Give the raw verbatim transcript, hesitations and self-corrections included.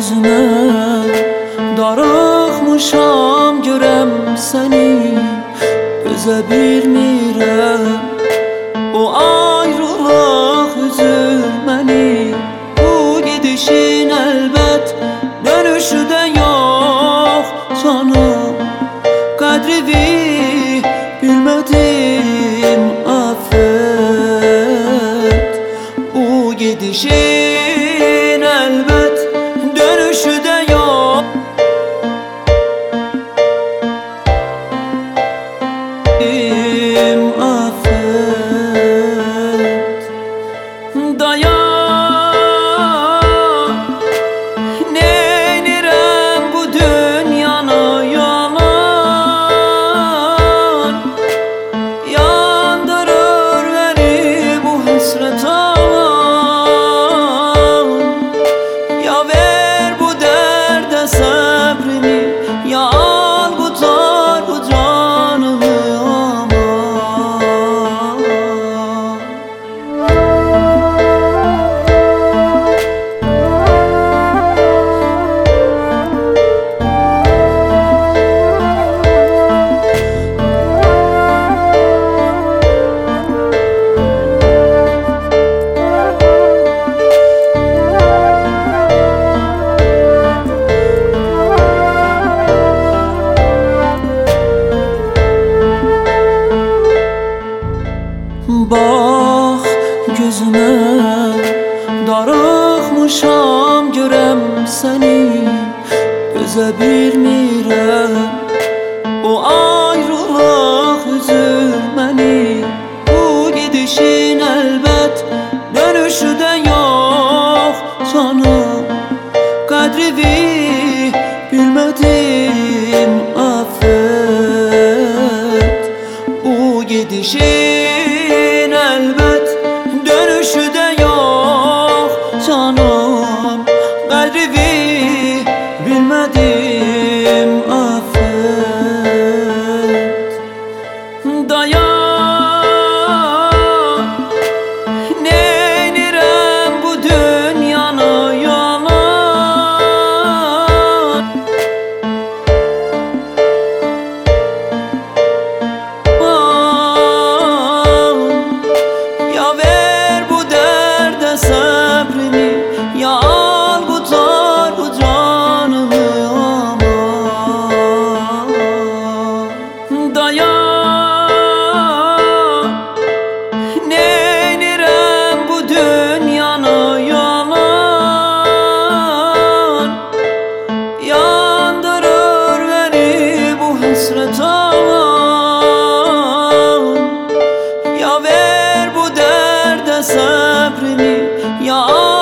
gözüme darıxmışam görəm səni, gözə bilmirəm o ayrılıq üzür məni. Bu gidişin əlbət dönüşü də yox canım, qədrini bilmədim affet. Bu gidişin əlbət dönüşü də yox, affet. Dayan, neynirəm bu dünyanı yalan, yandırır beni bu həsrət alan. Ya ver bu dərdə səbrimi, ya al qutar bu canımı aman. Bax gözümə darıxmışam görəm səni, gözə bilmirəm o ayrılıq üzür məni. Bu gidişin əlbət dönüşü də yox canım, qədrini bilmədim affet. Bu gidişin əlbət dönüşü də yox canım, qədrini bilmədim affet. Dayan, neynirəm bu dünyanı yalan, ya ver bu dərdə səbrimi, ya al qutar bu canımı aman. Dayan, neynirəm bu dünyanı yalan, yandırır beni bu həsrət alan. Ya ver bu dərdə səbrimi, ya